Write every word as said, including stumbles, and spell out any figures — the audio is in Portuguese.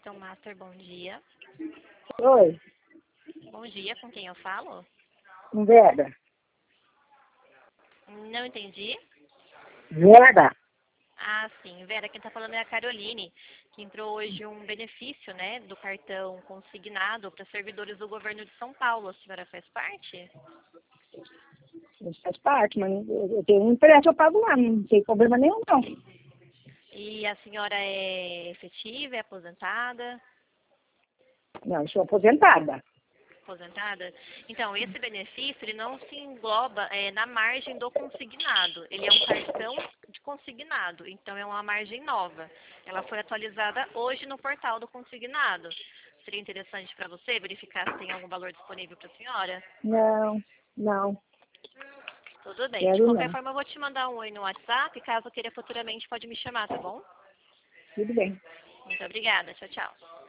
Cartão Master, bom dia. Oi, Bom dia, com quem eu falo? Vera. Não entendi. Vera? Ah, sim, Vera, quem está falando é a Caroline, que entrou hoje um benefício, né, do cartão consignado para servidores do governo de São Paulo. A senhora faz parte? Isso faz parte, mas eu eu tenho um empréstimo, eu pago lá, não tem problema nenhum, não. E a senhora é efetiva, é aposentada? Não, eu sou aposentada. Aposentada? Então, esse benefício, ele não se engloba é, na margem do consignado. Ele é um cartão de consignado, então é uma margem nova. Ela foi atualizada hoje no portal do consignado. Seria interessante para você verificar se tem algum valor disponível para a senhora? Não, não, Tudo bem. De quero qualquer não. forma, eu vou te mandar um oi no WhatsApp. Caso queira futuramente, pode me chamar, tá bom? Tudo bem. Muito obrigada. Tchau, tchau.